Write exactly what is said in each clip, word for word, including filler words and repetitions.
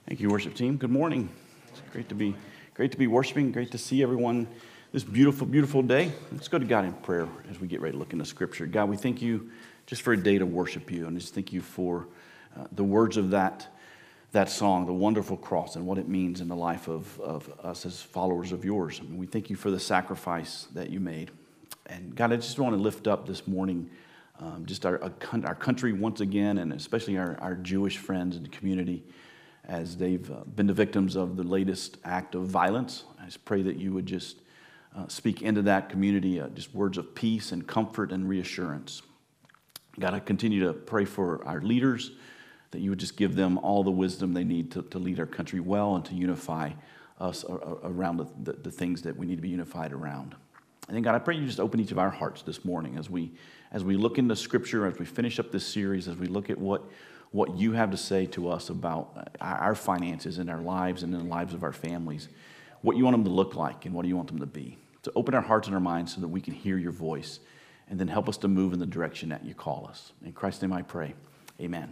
Thank you, worship team. Good morning. It's great to be great to be worshiping. Great to see everyone this beautiful, beautiful day. Let's go to God in prayer as we get ready to look into Scripture. God, we thank you just for a day to worship you, and just thank you for uh, the words of that that song, the wonderful cross, and what it means in the life of, of us as followers of yours. I mean, we thank you for the sacrifice that you made. And God, I just want to lift up this morning um, just our our country once again, and especially our, our Jewish friends and community, as they've uh, been the victims of the latest act of violence. I just pray that you would just uh, speak into that community, uh, just words of peace and comfort and reassurance. God, I continue to pray for our leaders, that you would just give them all the wisdom they need to, to lead our country well and to unify us around the, the, the things that we need to be unified around. And then, God, I pray you just open each of our hearts this morning as we as we look into Scripture, as we finish up this series, as we look at what what you have to say to us about our finances and our lives and in the lives of our families, what you want them to look like and what do you want them to be. So open our hearts and our minds so that we can hear your voice, and then help us to move in the direction that you call us. In Christ's name I pray, amen.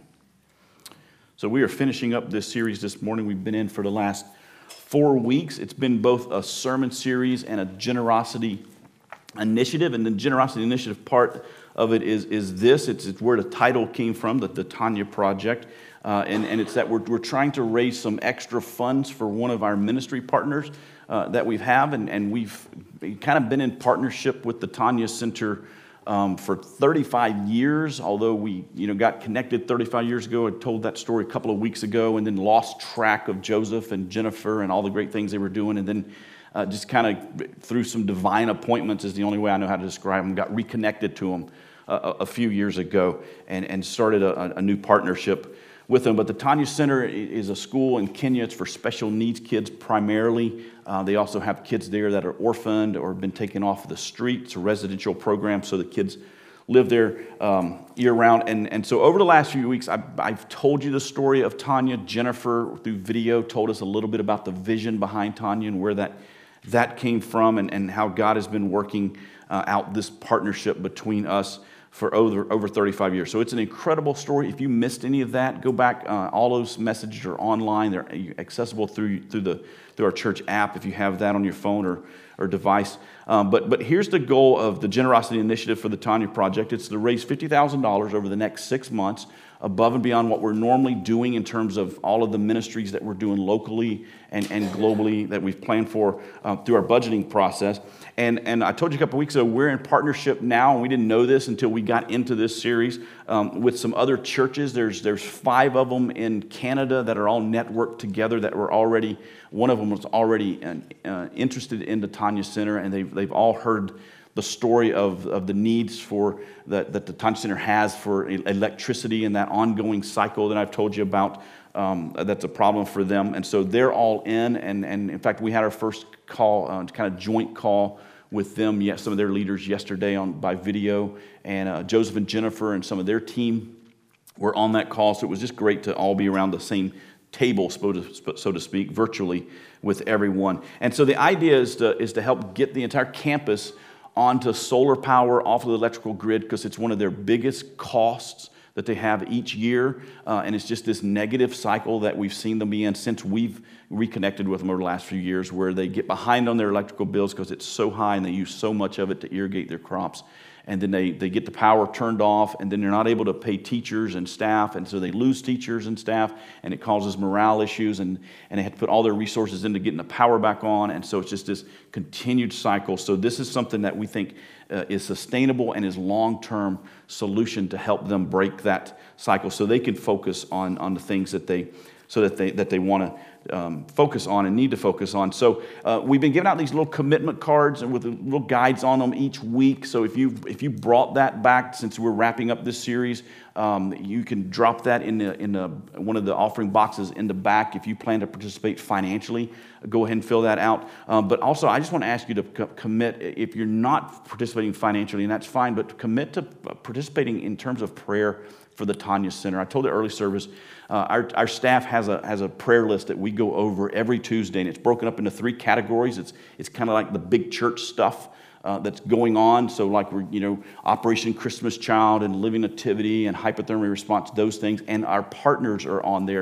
So we are finishing up this series this morning. We've been in for the last four weeks. It's been both a sermon series and a generosity initiative, and the generosity initiative part of it is, is this. It's, it's where the title came from, the, the Tanya Project. Uh, and, and it's that we're, we're trying to raise some extra funds for one of our ministry partners uh, that we have. And, and we've kind of been in partnership with the Tanya Center um, for thirty-five years, although we you know got connected thirty-five years ago. I told that story a couple of weeks ago, and then lost track of Joseph and Jennifer and all the great things they were doing. And then uh, just kind of through some divine appointments is the only way I know how to describe them, got reconnected to them A, a few years ago, and, and started a, a new partnership with them. But the Tanya Center is a school in Kenya. It's for special needs kids primarily. Uh, they also have kids there that are orphaned or been taken off the street. It's a residential program, so the kids live there um, year-round. And, and so over the last few weeks, I've, I've told you the story of Tanya. Jennifer, through video, told us a little bit about the vision behind Tanya and where that, that came from, and, and how God has been working uh, out this partnership between us for over, over thirty-five years. So it's an incredible story. If you missed any of that, go back. Uh, all those messages are online. They're accessible through through the through our church app if you have that on your phone or or device. Um, but but here's the goal of the Generosity Initiative for the Tanya Project. It's to raise fifty thousand dollars over the next six months, above and beyond what we're normally doing in terms of all of the ministries that we're doing locally and, and globally that we've planned for uh, through our budgeting process. And, and I told you a couple of weeks ago, we're in partnership now, and we didn't know this until we got into this series, um, with some other churches. There's there's five of them in Canada that are all networked together that were already, one of them was already uh, interested in the Tanya Center, and they've, they've all heard the story of, of the needs for that, that the Tanya Center has for electricity and that ongoing cycle that I've told you about. Um, that's a problem for them, and so they're all in. And, and in fact, we had our first call, uh, kind of joint call with them. Yes, some of their leaders yesterday on by video, and uh, Joseph and Jennifer and some of their team were on that call. So it was just great to all be around the same table, so to, so to speak, virtually with everyone. And so the idea is to is to help get the entire campus onto solar power off of the electrical grid, because it's one of their biggest costs that they have each year, uh, and it's just this negative cycle that we've seen them be in since we've reconnected with them over the last few years, where they get behind on their electrical bills because it's so high and they use so much of it to irrigate their crops, and then they, they get the power turned off, and then they're not able to pay teachers and staff, and so they lose teachers and staff, and it causes morale issues, and, and they have to put all their resources into getting the power back on, and so it's just this continued cycle. So this is something that we think uh, is sustainable and is long-term solution to help them break that cycle, so they can focus on, on the things that they so that they that they want to Um, focus on and need to focus on. So uh, we've been giving out these little commitment cards and with little guides on them each week. So if you if you brought that back since we're wrapping up this series, um, you can drop that in the in the one of the offering boxes in the back. If you plan to participate financially, go ahead and fill that out. Um, but also, I just want to ask you to co- commit. If you're not participating financially, and that's fine, but commit to participating in terms of prayer for the Tanya Center. I told the early service, uh, our, our staff has a has a prayer list that we go over every Tuesday, and it's broken up into three categories. It's it's kind of like the big church stuff uh, that's going on. So like we're you know Operation Christmas Child and Living Nativity and hypothermia response, those things, and our partners are on there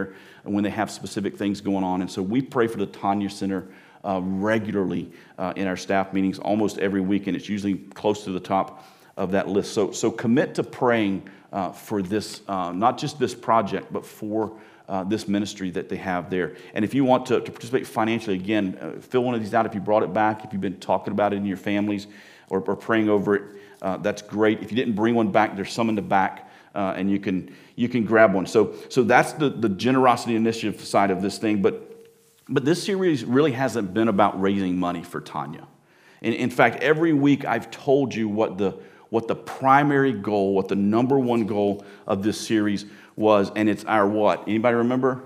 when they have specific things going on. And so we pray for the Tanya Center uh, regularly uh, in our staff meetings almost every week, and it's usually close to the top of that list. So, so commit to praying uh, for this, uh, not just this project, but for uh, this ministry that they have there. And if you want to, to participate financially, again, uh, fill one of these out if you brought it back, if you've been talking about it in your families or, or praying over it, uh, that's great. If you didn't bring one back, there's some in the back, uh, and you can you can grab one. So, so that's the, the generosity initiative side of this thing. But But this series really hasn't been about raising money for Tanya. In, in fact, every week I've told you what the what the primary goal, what the number one goal of this series was, and it's our what? Anybody remember?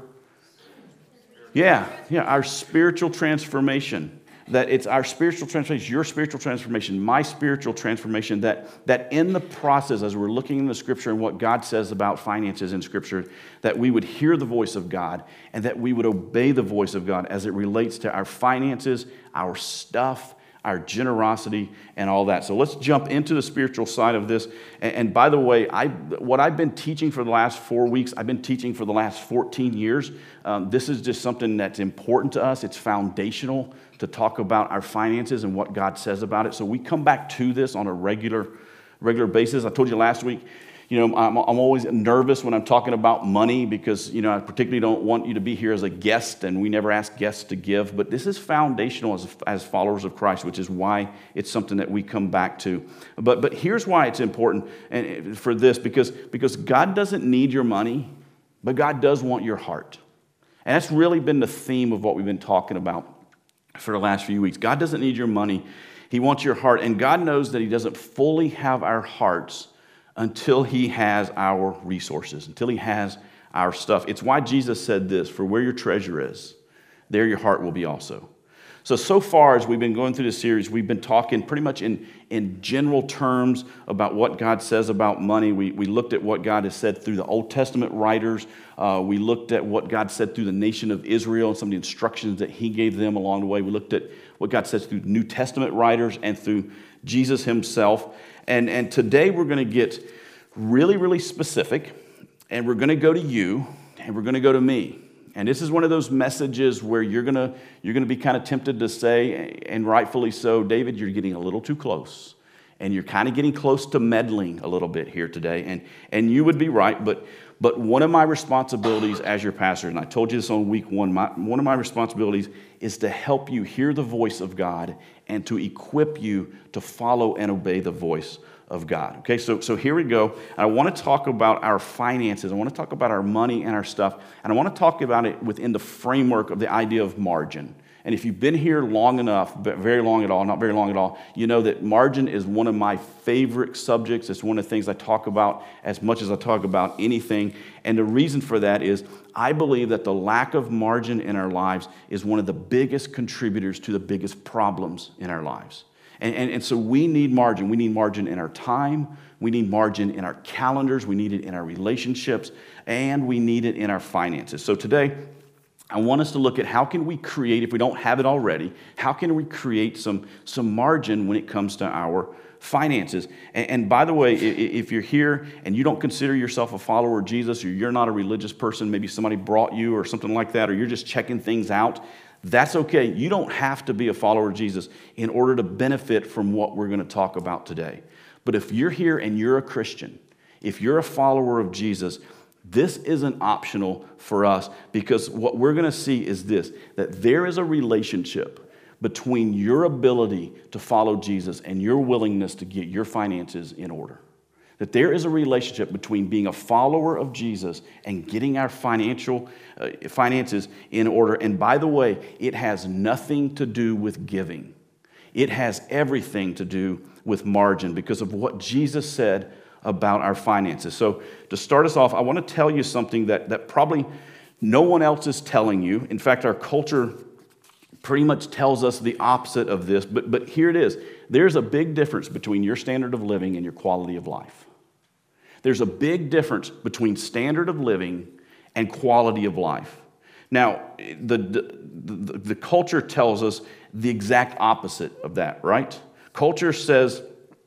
Yeah, yeah, our spiritual transformation. That it's our spiritual transformation, your spiritual transformation, my spiritual transformation, that, that in the process, as we're looking in the Scripture and what God says about finances in Scripture, that we would hear the voice of God and that we would obey the voice of God as it relates to our finances, our stuff, our generosity, and all that. So let's jump into the spiritual side of this. And, and by the way, I what I've been teaching for the last four weeks, I've been teaching for the last fourteen years. Um, this is just something that's important to us. It's foundational to talk about our finances and what God says about it. So we come back to this on a regular, regular basis. I told you last week, you know, I'm, I'm always nervous when I'm talking about money because, you know, I particularly don't want you to be here as a guest, and we never ask guests to give. But this is foundational as, as followers of Christ, which is why it's something that we come back to. But but here's why it's important and for this, because, because God doesn't need your money, but God does want your heart. And that's really been the theme of what we've been talking about for the last few weeks. God doesn't need your money. He wants your heart. And God knows that He doesn't fully have our hearts until He has our resources, until He has our stuff. It's why Jesus said this, for where your treasure is, there your heart will be also. So, so far as we've been going through this series, we've been talking pretty much in, in general terms about what God says about money. We, we looked at what God has said through the Old Testament writers. Uh, we looked at what God said through the nation of Israel and some of the instructions that He gave them along the way. We looked at what God says through New Testament writers and through Jesus Himself. And, and today we're going to get really, really specific, and we're going to go to you, and we're going to go to me. And this is one of those messages where you're going to you're going to be kind of tempted to say, and rightfully so, David, you're getting a little too close. And you're kind of getting close to meddling a little bit here today. And, and you would be right, but, but one of my responsibilities as your pastor, and I told you this on week one, my, one of my responsibilities is to help you hear the voice of God and to equip you to follow and obey the voice of God. Okay, so, so here we go. I want to talk about our finances. I want to talk about our money and our stuff. And I want to talk about it within the framework of the idea of margin. And if you've been here long enough, but very long at all, not very long at all, you know that margin is one of my favorite subjects. It's one of the things I talk about as much as I talk about anything. And the reason for that is I believe that the lack of margin in our lives is one of the biggest contributors to the biggest problems in our lives. And, and, and so we need margin. We need margin in our time. We need margin in our calendars. We need it in our relationships. And we need it in our finances. So today, I want us to look at how can we create, if we don't have it already, how can we create some, some margin when it comes to our finances. And, and by the way, if you're here and you don't consider yourself a follower of Jesus, or you're not a religious person, maybe somebody brought you or something like that, or you're just checking things out, that's okay. You don't have to be a follower of Jesus in order to benefit from what we're going to talk about today. But if you're here and you're a Christian, if you're a follower of Jesus, this isn't optional for us, because what we're going to see is this, that there is a relationship between your ability to follow Jesus and your willingness to get your finances in order. That there is a relationship between being a follower of Jesus and getting our financial uh, finances in order. And by the way, it has nothing to do with giving. It has everything to do with margin because of what Jesus said about our finances. So to start us off, I want to tell you something that, that probably no one else is telling you. In fact, our culture pretty much tells us the opposite of this, but, but here it is. There's a big difference between your standard of living and your quality of life. There's a big difference between standard of living and quality of life. Now, the, the, the, the culture tells us the exact opposite of that, right? Culture says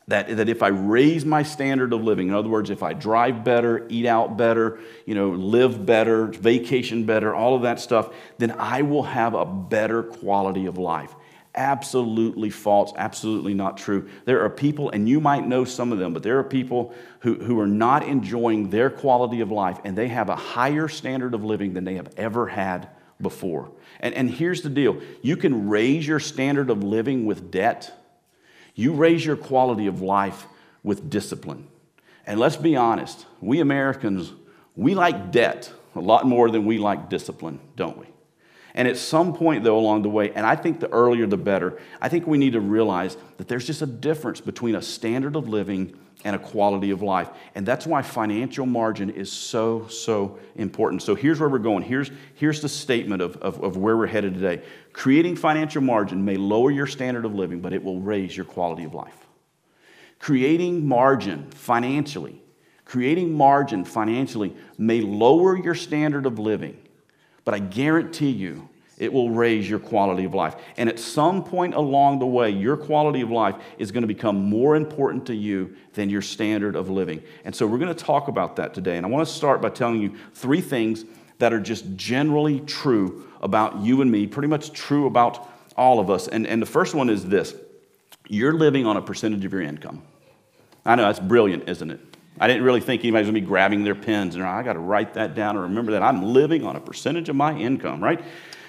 That, that if I raise my standard of living, in other words, if I drive better, eat out better, you know, live better, vacation better, all of that stuff, then I will have a better quality of life. Absolutely false, absolutely not true. There are people, and you might know some of them, but there are people who, who are not enjoying their quality of life, and they have a higher standard of living than they have ever had before. And, and here's the deal. You can raise your standard of living with debt. You raise your quality of life with discipline. And let's be honest, we Americans, we like debt a lot more than we like discipline, don't we? And at some point, though, along the way, and I think the earlier the better, I think we need to realize that there's just a difference between a standard of living and a quality of life. And that's why financial margin is so, so important. So here's where we're going. Here's, here's the statement of, of, of where we're headed today. Creating financial margin may lower your standard of living, but it will raise your quality of life. Creating margin financially, creating margin financially may lower your standard of living, but I guarantee you, it will raise your quality of life. And at some point along the way, your quality of life is going to become more important to you than your standard of living. And so we're going to talk about that today. And I want to start by telling you three things that are just generally true about you and me, pretty much true about all of us. And, and the first one is this. You're living on a percentage of your income. I know, that's brilliant, isn't it? I didn't really think anybody's going to be grabbing their pens and I got to write that down or remember that I'm living on a percentage of my income, right?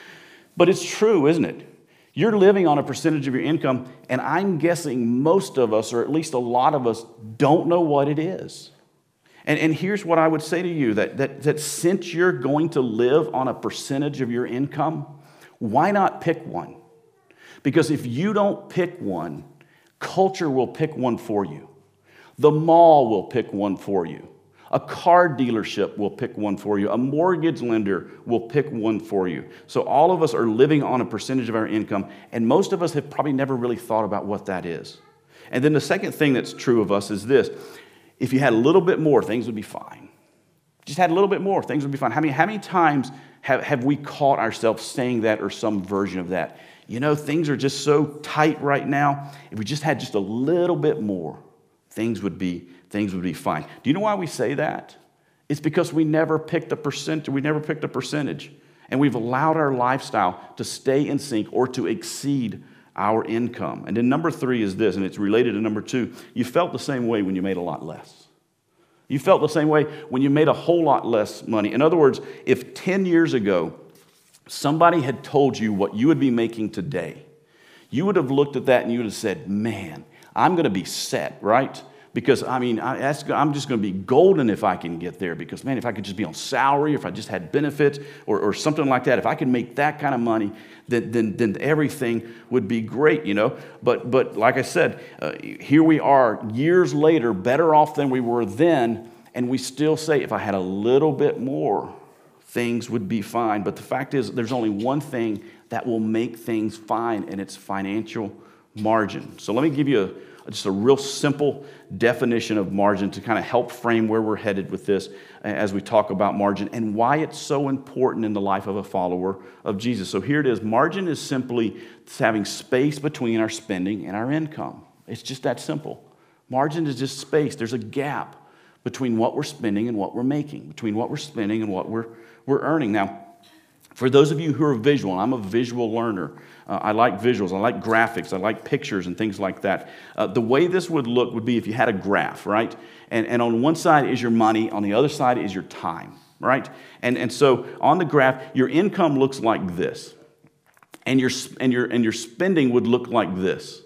But it's true, isn't it? You're living on a percentage of your income, and I'm guessing most of us, or at least a lot of us, don't know what it is. And, and here's what I would say to you, that, that, that since you're going to live on a percentage of your income, why not pick one? Because if you don't pick one, culture will pick one for you. The mall will pick one for you. A car dealership will pick one for you. A mortgage lender will pick one for you. So all of us are living on a percentage of our income, and most of us have probably never really thought about what that is. And then the second thing that's true of us is this. If you had a little bit more, things would be fine. Just had a little bit more, things would be fine. How many, how many times have, have we caught ourselves saying that or some version of that? You know, things are just so tight right now. If we just had just a little bit more, things would be things would be fine. Do you know why we say that? It's because we never picked a percent, we never picked a percentage. And we've allowed our lifestyle to stay in sync or to exceed our income. And then number three is this, and it's related to number two. You felt the same way when you made a lot less. You felt the same way when you made a whole lot less money. In other words, if ten years ago, somebody had told you what you would be making today, you would have looked at that and you would have said, man, I'm going to be set, right? Because, I mean, I, that's, I'm just going to be golden if I can get there. Because, man, if I could just be on salary, if I just had benefits or, or something like that, if I could make that kind of money, then, then, then everything would be great, you know. But, but like I said, uh, here we are years later, better off than we were then, and we still say, if I had a little bit more, things would be fine. But the fact is, there's only one thing that will make things fine, and it's financial margin. So let me give you a just a real simple definition of margin to kind of help frame where we're headed with this as we talk about margin and why it's so important in the life of a follower of Jesus. So here it is. Margin is simply having space between our spending and our income. It's just that simple. Margin is just space. There's a gap between what we're spending and what we're making, between what we're spending and what we're, we're earning. Now, for those of you who are visual, and I'm a visual learner, uh, I like visuals, I like graphics, I like pictures and things like that. Uh, the way this would look would be if you had a graph, right? And, and on one side is your money, on the other side is your time, right? And, and so on the graph, your income looks like this. And your, and your, and your spending would look like this.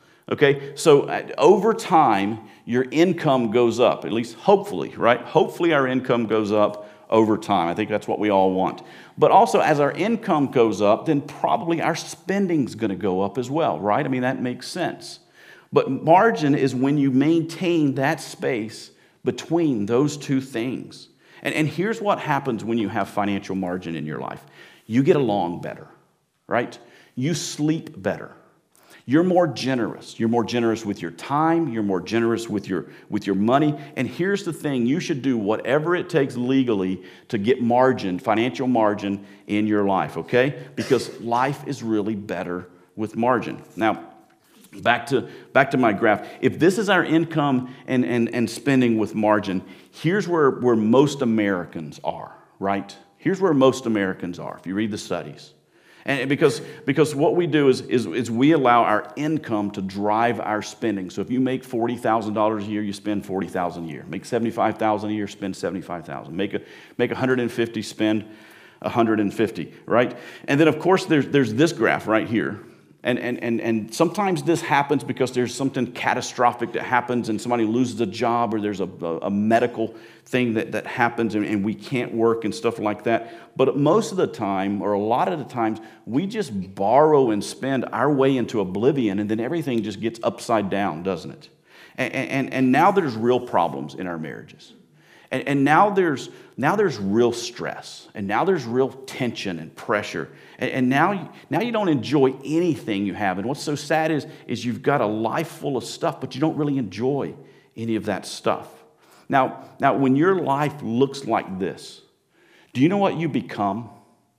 Okay, so uh, over time, your income goes up, at least hopefully, right? Hopefully our income goes up over time. I think that's what we all want. But also, as our income goes up, then probably our spending's going to go up as well, right? I mean, that makes sense. But margin is when you maintain that space between those two things. And, and here's what happens when you have financial margin in your life. You get along better, right? You sleep better. You're more generous. You're more generous with your time. You're more generous with your, with your money. And here's the thing. You should do whatever it takes legally to get margin, financial margin in your life, okay? Because life is really better with margin. Now, Back to, back to my graph. If this is our income and, and, and spending with margin, here's where, where most Americans are, right? Here's where most Americans are, if you read the studies. And because, because what we do is, is, is we allow our income to drive our spending. So if you make forty thousand dollars a year, you spend forty thousand dollars a year. Make seventy-five thousand dollars a year, spend seventy-five thousand dollars. Make, a, make one hundred fifty, spend one hundred fifty, right? And then, of course, there's, there's this graph right here. And, and, and, and sometimes this happens because there's something catastrophic that happens and somebody loses a job, or there's a, a, a medical thing that, that happens and, and we can't work and stuff like that. But most of the time, or a lot of the times, we just borrow and spend our way into oblivion, and then everything just gets upside down, doesn't it? And, and, and now there's real problems in our marriages. And, and now there's now there's real stress, and now there's real tension and pressure, and, and now you, now you don't enjoy anything you have. And what's so sad is is you've got a life full of stuff, but you don't really enjoy any of that stuff. Now now when your life looks like this, do you know what you become?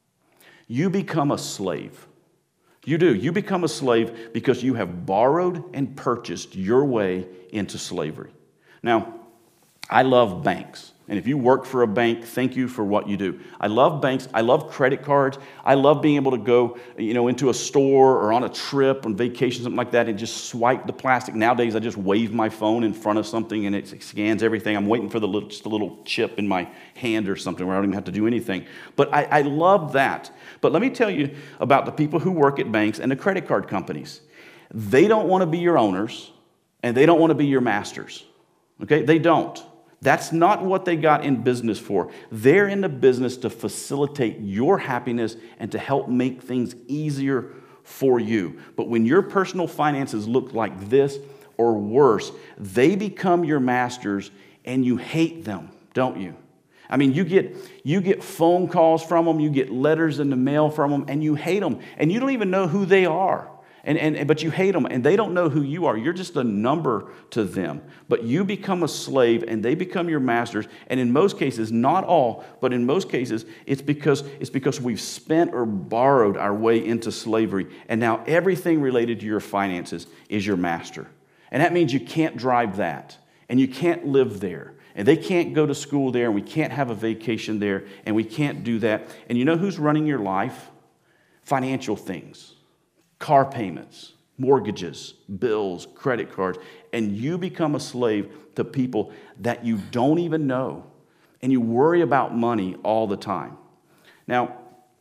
You become a slave. You do. You become a slave because you have borrowed and purchased your way into slavery. Now, I love banks. And if you work for a bank, thank you for what you do. I love banks. I love credit cards. I love being able to go, you know, into a store or on a trip, on vacation, something like that, and just swipe the plastic. Nowadays, I just wave my phone in front of something and it scans everything. I'm waiting for the little, just a little chip in my hand or something where I don't even have to do anything. But I, I love that. But let me tell you about the people who work at banks and the credit card companies. They don't want to be your owners, and they don't want to be your masters. Okay? They don't. That's not what they got in business for. They're in the business to facilitate your happiness and to help make things easier for you. But when your personal finances look like this or worse, they become your masters and you hate them, don't you? I mean, you get, you get phone calls from them, you get letters in the mail from them, and you hate them. And you don't even know who they are. And, and, but you hate them, and they don't know who you are. You're just a number to them. But you become a slave, and they become your masters. And in most cases, not all, but in most cases, it's because, it's because we've spent or borrowed our way into slavery. And now everything related to your finances is your master. And that means you can't drive that, and you can't live there. And they can't go to school there, and we can't have a vacation there, and we can't do that. And you know who's running your life? Financial things. Car payments, mortgages, bills, credit cards, and you become a slave to people that you don't even know, and you worry about money all the time. Now,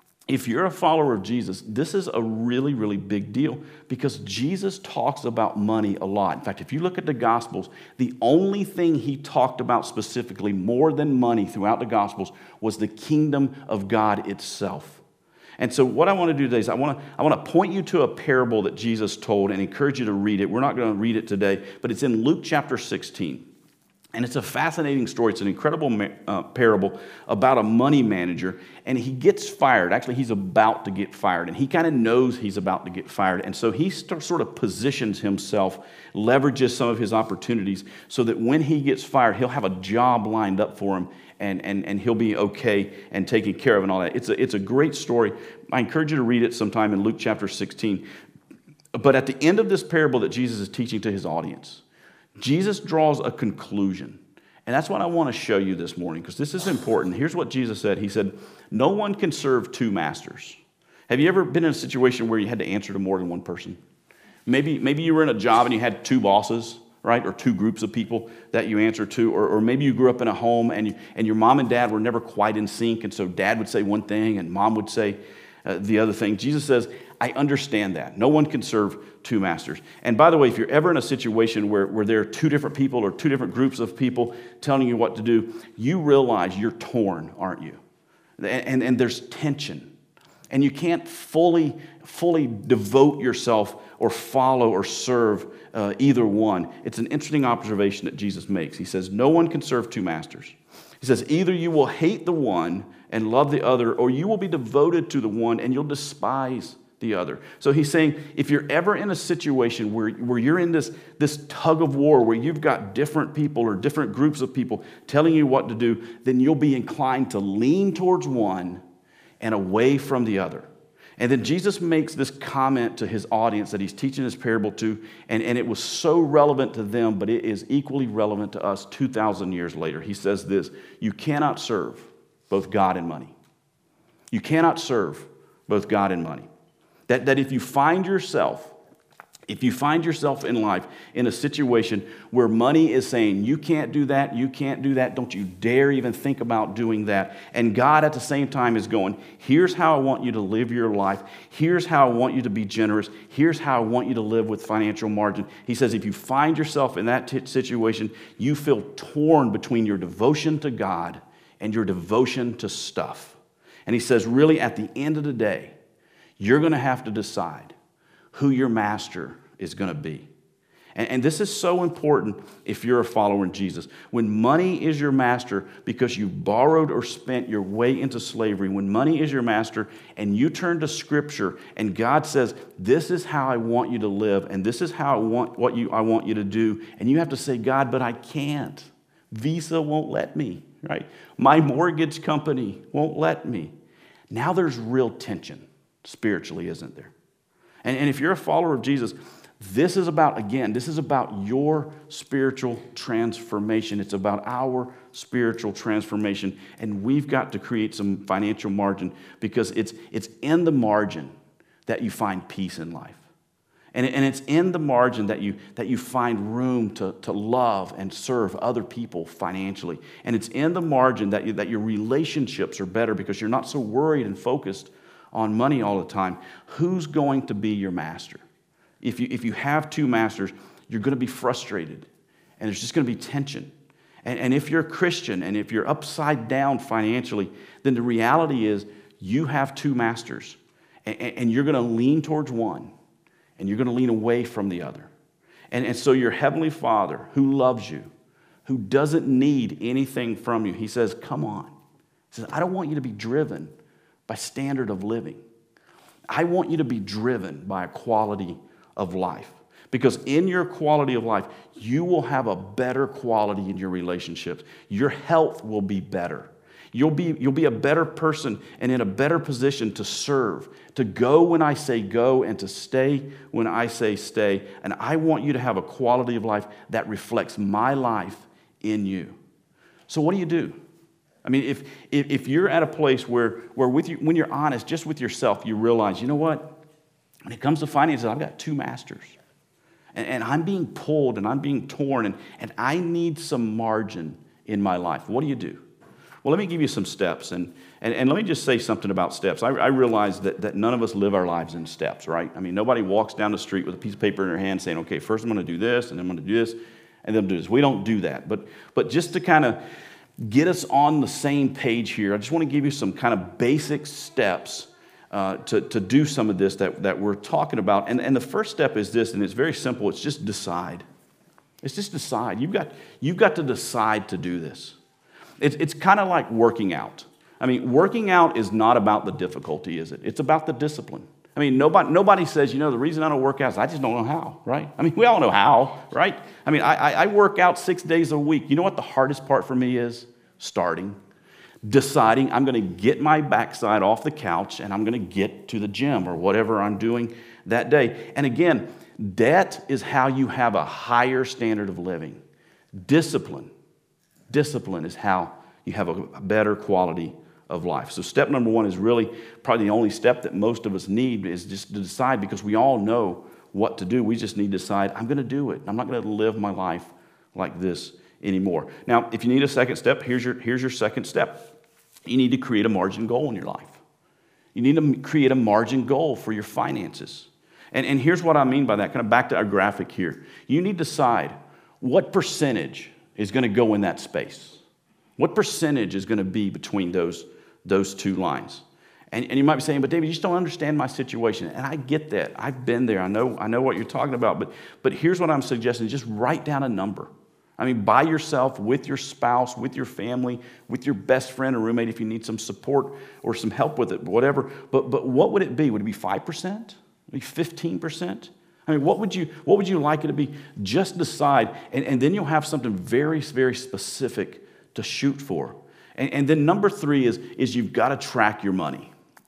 if you're a follower of Jesus, this is a really, really big deal because Jesus talks about money a lot. In fact, if you look at the Gospels, the only thing he talked about specifically more than money throughout the Gospels was the kingdom of God itself. And so what I want to do today is I want to, I want to point you to a parable that Jesus told and encourage you to read it. We're not going to read it today, but it's in Luke chapter sixteen. And it's a fascinating story. It's an incredible uh, parable about a money manager, and he gets fired. Actually, he's about to get fired, and he kind of knows he's about to get fired. And so he st- sort of positions himself, leverages some of his opportunities so that when he gets fired, he'll have a job lined up for him, and, and, and he'll be okay and taken care of and all that. It's a, it's a great story. I encourage you to read it sometime in Luke chapter sixteen. But at the end of this parable that Jesus is teaching to his audience, Jesus draws a conclusion. And that's what I want to show you this morning, because this is important. Here's what Jesus said. He said, no one can serve two masters. Have you ever been in a situation where you had to answer to more than one person? Maybe, maybe you were in a job and you had two bosses, right? Or two groups of people that you answer to. Or, or maybe you grew up in a home and, you, and your mom and dad were never quite in sync. And so dad would say one thing and mom would say uh, the other thing. Jesus says, I understand that. No one can serve two masters. And by the way, if you're ever in a situation where, where there are two different people or two different groups of people telling you what to do, you realize you're torn, aren't you? And, and, and there's tension. And you can't fully, fully devote yourself or follow or serve uh, either one. It's an interesting observation that Jesus makes. He says, no one can serve two masters. He says, either you will hate the one and love the other, or you will be devoted to the one and you'll despise the other. So he's saying, if you're ever in a situation where, where you're in this, this tug of war, where you've got different people or different groups of people telling you what to do, then you'll be inclined to lean towards one and away from the other. And then Jesus makes this comment to his audience that he's teaching this parable to, and, and it was so relevant to them, but it is equally relevant to us two thousand years later. He says this: you cannot serve both God and money. You cannot serve both God and money. That, that if you find yourself, if you find yourself in life in a situation where money is saying, you can't do that, you can't do that, don't you dare even think about doing that. And God at the same time is going, here's how I want you to live your life. Here's how I want you to be generous. Here's how I want you to live with financial margin. He says, if you find yourself in that t- situation, you feel torn between your devotion to God and your devotion to stuff. And he says, really, at the end of the day, you're going to have to decide who your master is going to be. And, and this is so important if you're a follower in Jesus. When money is your master because you borrowed or spent your way into slavery, when money is your master and you turn to Scripture and God says, this is how I want you to live and this is how I want what you I want you to do, and you have to say, God, but I can't. Visa won't let me, right? My mortgage company won't let me. Now there's real tension spiritually, isn't there? And, and if you're a follower of Jesus, this is about, again, this is about your spiritual transformation. It's about our spiritual transformation. And we've got to create some financial margin because it's, it's in the margin that you find peace in life. And, and it's in the margin that you, that you find room to, to love and serve other people financially. And it's in the margin that, you, that your relationships are better because you're not so worried and focused on money all the time. Who's going to be your master? If you, if you have two masters, you're going to be frustrated, and there's just going to be tension. And, and if you're a Christian, and if you're upside down financially, then the reality is you have two masters, and, and you're going to lean towards one, and you're going to lean away from the other. And, and so your Heavenly Father, who loves you, who doesn't need anything from you, he says, come on. He says, I don't want you to be driven by standard of living. I want you to be driven by a quality of life. Because in your quality of life, you will have a better quality in your relationships. Your health will be better. You'll be, you'll be a better person and in a better position to serve, to go when I say go and to stay when I say stay. And I want you to have a quality of life that reflects my life in you. So what do you do? I mean, if, if if you're at a place where, where with you, when you're honest, just with yourself, you realize, you know what? When it comes to finances, I've got two masters. And, and I'm being pulled and I'm being torn, and, and I need some margin in my life. What do you do? Well, let me give you some steps. And, and, and let me just say something about steps. I, I realize that, that none of us live our lives in steps, right? I mean, nobody walks down the street with a piece of paper in their hand saying, okay, first I'm going to do this, and then I'm going to do this, and then do this. We don't do that. But, but just to kind of get us on the same page here, I just want to give you some kind of basic steps uh, to, to do some of this that, that we're talking about. And, and the first step is this, and it's very simple. It's just decide. It's just decide. You've got, you've got to decide to do this. It's, it's kind of like working out. I mean, working out is not about the difficulty, is it? It's about the discipline. I mean, nobody, nobody says, you know, the reason I don't work out is I just don't know how, right? I mean, we all know how, right? I mean, I, I work out six days a week. You know what the hardest part for me is? Starting. Deciding I'm going to get my backside off the couch and I'm going to get to the gym or whatever I'm doing that day. And again, debt is how you have a higher standard of living. Discipline. Discipline is how you have a better quality of life. So step number one is really probably the only step that most of us need, is just to decide, because we all know what to do. We just need to decide, I'm going to do it. I'm not going to live my life like this anymore. Now, if you need a second step, here's your, here's your second step. You need to create a margin goal in your life. You need to create a margin goal for your finances. And, and here's what I mean by that, kind of back to our graphic here. You need to decide what percentage is going to go in that space. What percentage is going to be between those, those two lines? And, and you might be saying, but David, you just don't understand my situation. And I get that. I've been there. I know, I know what you're talking about. But, but here's what I'm suggesting. Just write down a number. I mean, by yourself, with your spouse, with your family, with your best friend or roommate if you need some support or some help with it, whatever. But, but what would it be? Would it be five percent? Would it be fifteen percent? I mean, what would you what would you like it to be? Just decide, and, and then you'll have something very, very specific to shoot for. And, and then number three is, is you've got to track your money.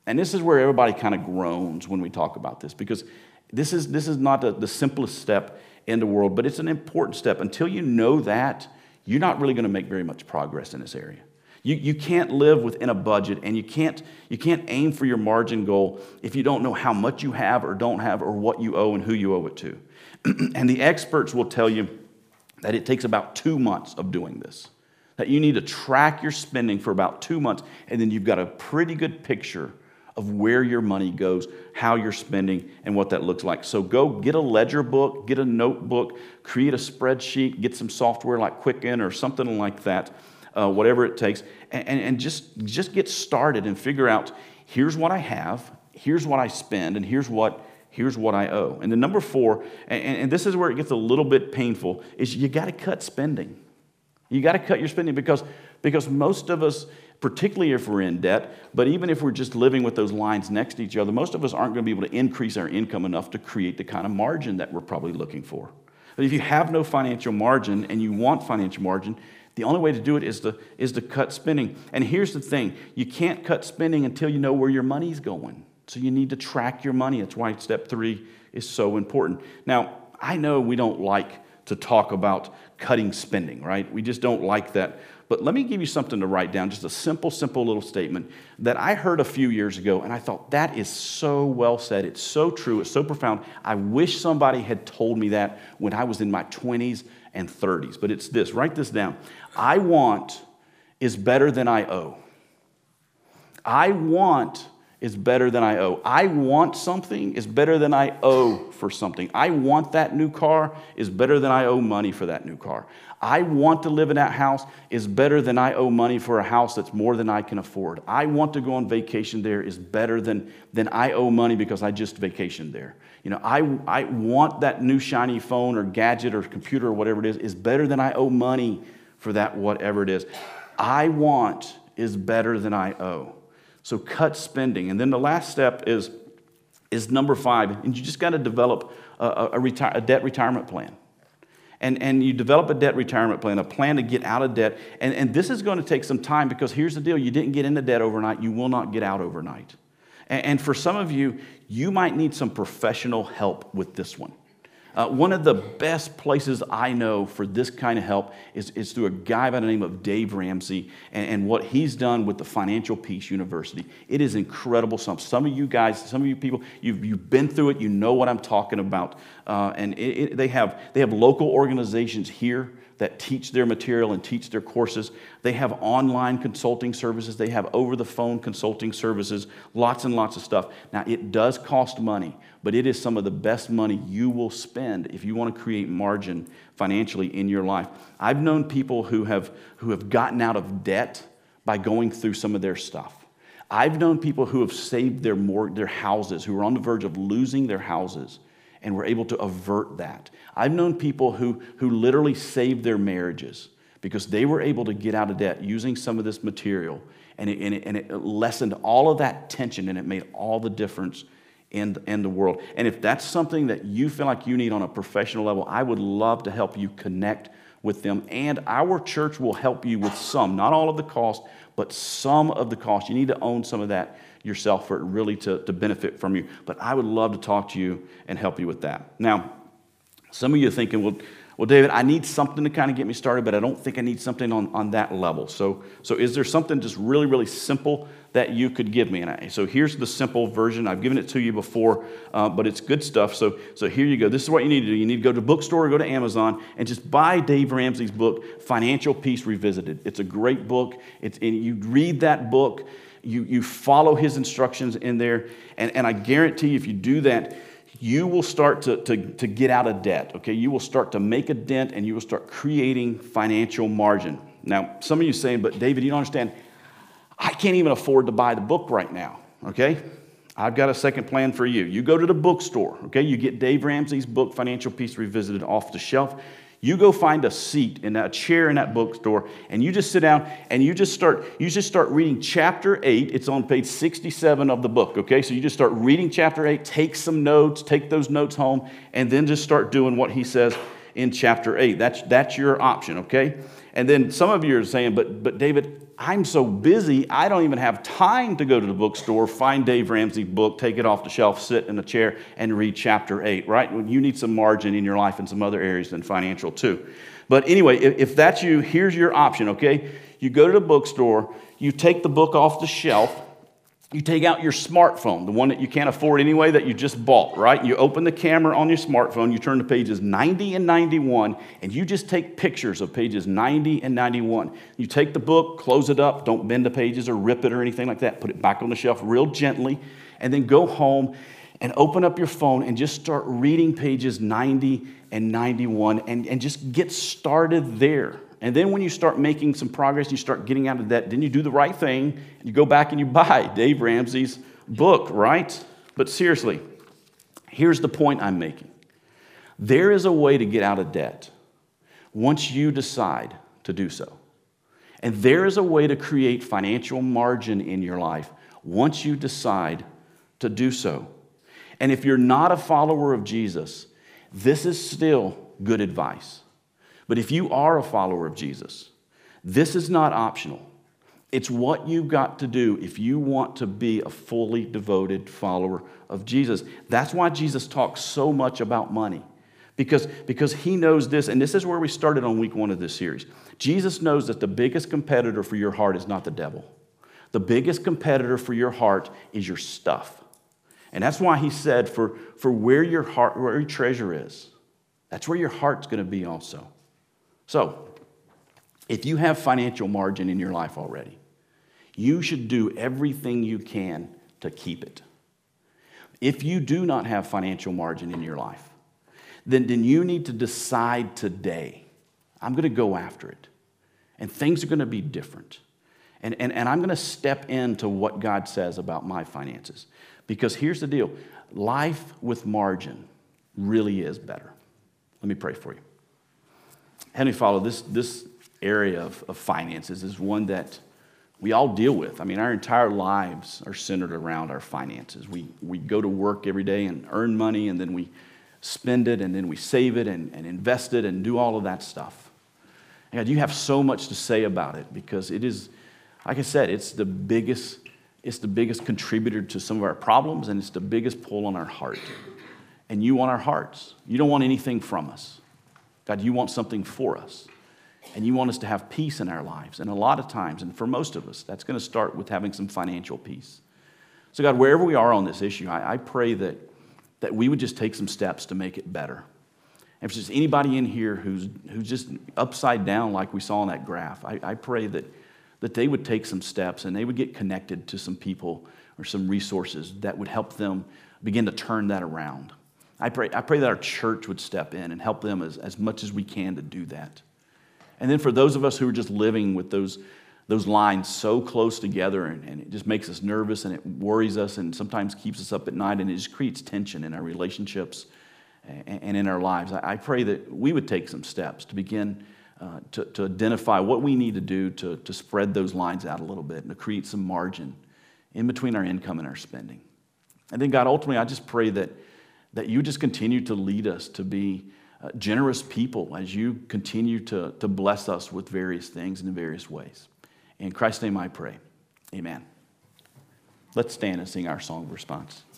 And this is where everybody kind of groans when we talk about this, because this is, this is not the, the simplest step in the world, but it's an important step. Until you know that, you're not really going to make very much progress in this area. You, you can't live within a budget, and you can't, you can't aim for your margin goal if you don't know how much you have or don't have, or what you owe and who you owe it to. And the experts will tell you that it takes about two months of doing this, that you need to track your spending for about two months, and then you've got a pretty good picture of where your money goes, how you're spending, and what that looks like. So go get a ledger book, get a notebook, create a spreadsheet, get some software like Quicken or something like that, uh, whatever it takes, and, and, and just, just get started and figure out, here's what I have, here's what I spend, and here's what, here's what I owe. And then number four, and, and this is where it gets a little bit painful, is you got to cut spending. You got to cut your spending because, because most of us, particularly if we're in debt, but even if we're just living with those lines next to each other, most of us aren't going to be able to increase our income enough to create the kind of margin that we're probably looking for. But if you have no financial margin and you want financial margin, the only way to do it is to, is to cut spending. And here's the thing, you can't cut spending until you know where your money's going. So you need to track your money. That's why step three is so important. Now, I know we don't like to talk about cutting spending, right? We just don't like that. But let me give you something to write down, just a simple, simple little statement that I heard a few years ago, and I thought, that is so well said. It's so true. It's so profound. I wish somebody had told me that when I was in my twenties and thirties. But it's this. Write this down. I want is better than I owe. I want is better than I owe. I want something is better than I owe for something. I want that new car is better than I owe money for that new car. I want to live in that house is better than I owe money for a house that's more than I can afford. I want to go on vacation there is better than, than I owe money because I just vacationed there. You know, I, I want that new shiny phone or gadget or computer or whatever it is is better than I owe money for that whatever it is. I want is better than I owe. So cut spending. And then the last step is, is number five, and you just got to develop a, a, a, retire, a debt retirement plan. And, and you develop a debt retirement plan, a plan to get out of debt. And, and this is going to take some time because here's the deal. You didn't get into debt overnight. You will not get out overnight. And, and for some of you, you might need some professional help with this one. Uh, one of the best places I know for this kind of help is, is through a guy by the name of Dave Ramsey and, and what he's done with the Financial Peace University. It is incredible. Some, some of you guys, some of you people, you've, you've been through it. You know what I'm talking about. Uh, and it, it, they have, they have local organizations here that teach their material and teach their courses. They have online consulting services. They have over-the-phone consulting services, lots and lots of stuff. Now, it does cost money, but it is some of the best money you will spend if you want to create margin financially in your life. I've known people who have, who have gotten out of debt by going through some of their stuff. I've known people who have saved their, mor- their houses, who are on the verge of losing their houses, and were able to avert that. I've known people who, who literally saved their marriages because they were able to get out of debt using some of this material, and it, and it, and it lessened all of that tension, and it made all the difference in, in the world. And if that's something that you feel like you need on a professional level, I would love to help you connect with them. And our church will help you with some, not all of the cost, but some of the cost. You need to own some of that yourself for it really to, to benefit from you. But I would love to talk to you and help you with that. Now, some of you are thinking, well, well, David, I need something to kind of get me started, but I don't think I need something on, on that level. So, so is there something just really, really simple that you could give me? And I, so here's the simple version. I've given it to you before, uh, but it's good stuff. So, so here you go. This is what you need to do. You need to go to a bookstore or go to Amazon and just buy Dave Ramsey's book, Financial Peace Revisited. It's a great book. It's, and you read that book. You, you follow his instructions in there, and, and I guarantee you if you do that, you will start to, to, to get out of debt, okay? You will start to make a dent, and you will start creating financial margin. Now, some of you are saying, but David, you don't understand. I can't even afford to buy the book right now, okay? I've got a second plan for you. You go to the bookstore, okay? You get Dave Ramsey's book, Financial Peace Revisited, off the shelf. You go find a seat in that chair in that bookstore, and you just sit down and you just start you just start reading chapter eight. It's on page sixty-seven of the book, okay? So you just start reading chapter eight, take some notes, take those notes home, and then just start doing what he says in chapter eight. That's that's your option, okay? And then some of you are saying, but but David, I'm so busy, I don't even have time to go to the bookstore, find Dave Ramsey's book, take it off the shelf, sit in a chair, and read chapter eight, right? You need some margin in your life in some other areas than financial too. But anyway, if, if that's you, here's your option, okay? You go to the bookstore, you take the book off the shelf, you take out your smartphone, the one that you can't afford anyway that you just bought, right? You open the camera on your smartphone, you turn to pages ninety and ninety-one, and you just take pictures of pages ninety and ninety-one. You take the book, close it up, don't bend the pages or rip it or anything like that. Put it back on the shelf real gently, and then go home and open up your phone and just start reading pages ninety and ninety-one and, and just get started there. And then when you start making some progress, you start getting out of debt, then you do the right thing, and you go back and you buy Dave Ramsey's book, right? But seriously, here's the point I'm making. There is a way to get out of debt once you decide to do so. And there is a way to create financial margin in your life once you decide to do so. And if you're not a follower of Jesus, this is still good advice. But if you are a follower of Jesus, this is not optional. It's what you've got to do if you want to be a fully devoted follower of Jesus. That's why Jesus talks so much about money. Because, because he knows this, and this is where we started on week one of this series. Jesus knows that the biggest competitor for your heart is not the devil. The biggest competitor for your heart is your stuff. And that's why he said, for, for where your heart, where your treasure is, that's where your heart's going to be also. So, if you have financial margin in your life already, you should do everything you can to keep it. If you do not have financial margin in your life, then, then you need to decide today, I'm going to go after it. And things are going to be different. And, and, and I'm going to step into what God says about my finances. Because here's the deal. Life with margin really is better. Let me pray for you. Heavenly Father, this, this area of, of finances is one that we all deal with. I mean, our entire lives are centered around our finances. We, we go to work every day and earn money, and then we spend it, and then we save it and, and invest it and do all of that stuff. And God, you have so much to say about it because it is, like I said, it's the biggest, it's the biggest contributor to some of our problems, and it's the biggest pull on our heart. And you want our hearts. You don't want anything from us. God, you want something for us, and you want us to have peace in our lives. And a lot of times, and for most of us, that's going to start with having some financial peace. So God, wherever we are on this issue, I, I pray that, that we would just take some steps to make it better. And if there's anybody in here who's, who's just upside down like we saw in that graph, I, I pray that, that they would take some steps and they would get connected to some people or some resources that would help them begin to turn that around. I pray, I pray that our church would step in and help them as, as much as we can to do that. And then for those of us who are just living with those, those lines so close together, and, and it just makes us nervous and it worries us and sometimes keeps us up at night, and it just creates tension in our relationships and, and in our lives, I, I pray that we would take some steps to begin uh, to, to identify what we need to do to, to spread those lines out a little bit and to create some margin in between our income and our spending. And then God, ultimately, I just pray that that you just continue to lead us to be uh, generous people as you continue to, to bless us with various things in various ways. In Christ's name I pray. Amen. Let's stand and sing our song of response.